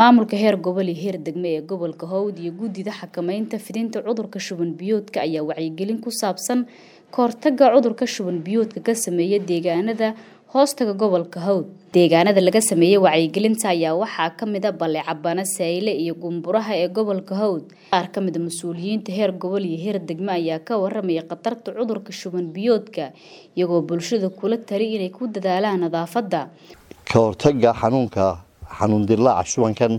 maamulka heer gobol iyo heer degmo ee gobolka Hawd iyo guddida xakamaynta fidinta cudurka shuban biyoodka ayaa wacyigelin ku saabsan ka hortagga cudurka shuban biyoodka ka sameeya deegaanada hoostaga gobolka Hawd. Deegaanada laga sameeyay wacyigelinta ayaa waxaa ka mid ah Balecabana, Sayle iyo Gumburaha ee gobolka Hawd. Qaar ka mid ah mas'uuliyiinta heer gobol iyo heer degmo ayaa ka warramay khatarta cudurka shuban biyoodka iyagoo bulshada kula tali inay ku dadaalaan nadaafadda. Ka hortagga xanuun dilaaca shubankan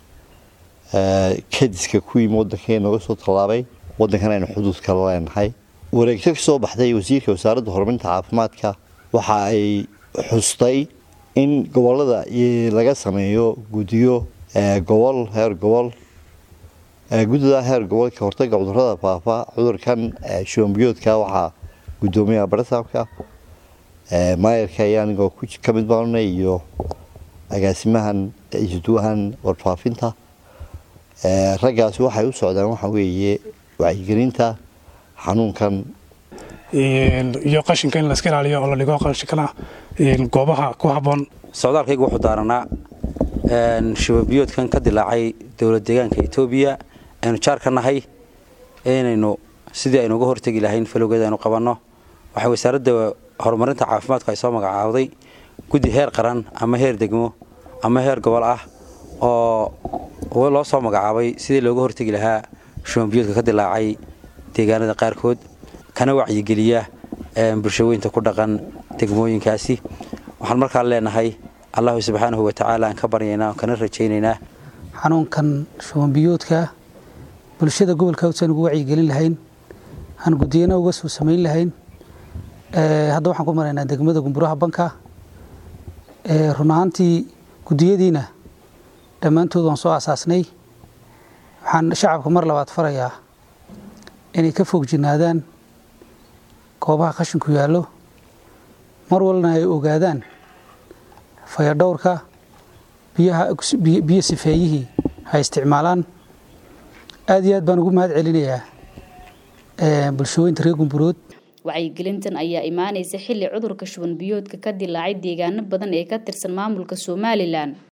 kediska ku yimid waddankeena uga soo tallaabay waddankan aynu xuduudka la leenahay. Wareegto ka soo baxday wasiirka wasaaradda horumarinta caafimaadka waxa ay xustay in gobolada laga sameeyo guddiyo gobol heer gobol guddida heer gobol ka hortagga cudurrada faafa cudurkan shuban biyoodka waxa gudoomiyaha barasabka maayarka ayaanigoo ku ka mid baanay iyo agaasimahan isuduhan warfaafinta raggaas waxay u socdaan waxa weeye wacyigelinta xanuunkan iyo qashinka in la iska ilaaliyo oo la dhigo qashinkana goobaha ku habboon. Socdaalkaygu wuxuu daaranaa shuban biyoodkan ka dilaacay dowlad deegaanka Itoobiya aynu jaar ka nahay inaynu sidii aynu uga hortagi lahayn falowgeeda aynu qabanno. Waxay wasaaradda horumarinta caafimaadka ay soo magacaawday guddi heer qaran ama heer degmo ama heer gobol ah oo loo soo magacaabay sidii looga hortagi lahaa shuban biyoodka ka dilaacay deegaanada qaarkood kana wacyigeliya bulshooyinka ku dhaqan degmooyinkaasi. Waxaan markaa leenahay Allah subhanahu wa ta'ala aan ka baryaynaa kana rajaynaynaa xanuunkan shuban biyoodka bulshada gobolka Hawd ugu wacyigelin lahayn aan guddiyana uga soo sameyn lahayn. Hadda waxaan ku maraynaa degmada Gumburaha banka run ahaantii guddiyadiina dhammaantood waan soo asaasnay. Waxaan shacabka mar labaad farayaa inay ka fogjinaadaan goobaha qashinku yaallo mar walna ay ogaadaan fayadhowrka biyo sifeeyihii ay isticmaalaan. aad iyo aad baan ugu mahad celinayaa bulshooyinka reer Gumburood. Wacyigelintan ayaa imaanaysa xilli cudurka shuban biyoodka ka dilaacay deegaano badan ee ka tirsan maamulka Somaliland.